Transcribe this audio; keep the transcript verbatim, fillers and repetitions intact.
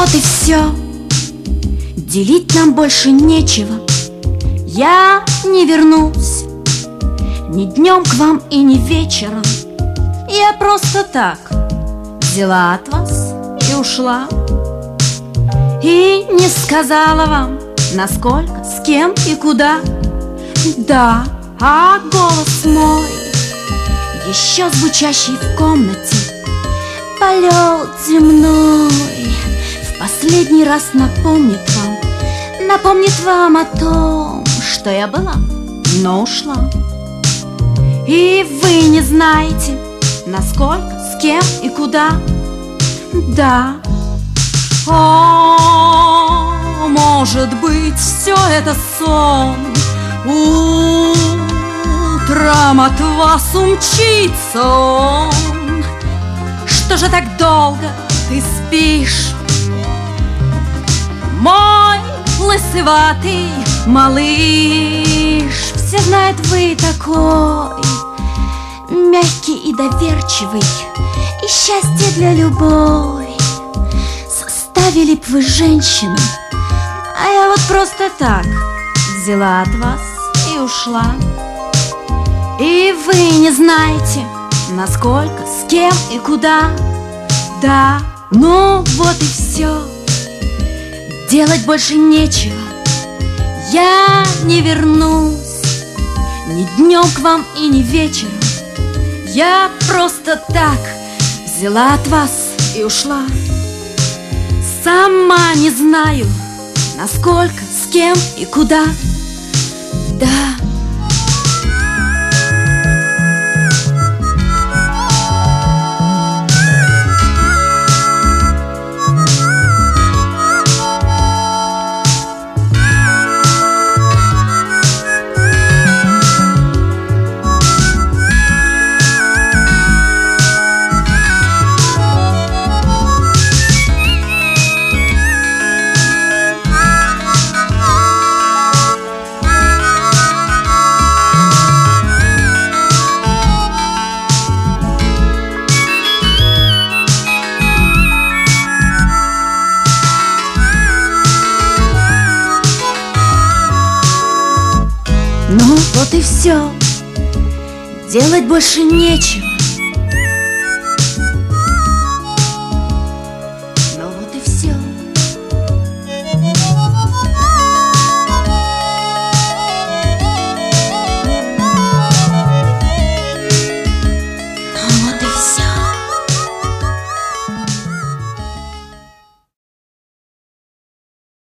вот и все. Делить нам больше нечего. Я не вернусь ни днем к вам и ни вечером. Я просто так взяла от вас и ушла. И не сказала вам, насколько, с кем и куда. Да, а голос мой еще звучащий в комнате, полет земной в последний раз напомнит вам, напомнит вам о том, что я была, но ушла. И вы не знаете, насколько, с кем и куда. Да, о, может быть, все это сон. Утром от вас умчится он. Что же так долго ты спишь, мой лысоватый малыш? Все знают, вы такой мягкий и доверчивый, и счастье для любой составили б вы женщину. А я вот просто так взяла от вас и ушла. И вы не знаете, насколько, с кем и куда. Да, ну вот и все. Делать больше нечего. Я не вернусь ни днем к вам и ни вечером. Я просто так взяла от вас и ушла. Сама не знаю, насколько, с кем и куда. Да. Ну вот и все. Делать больше нечего.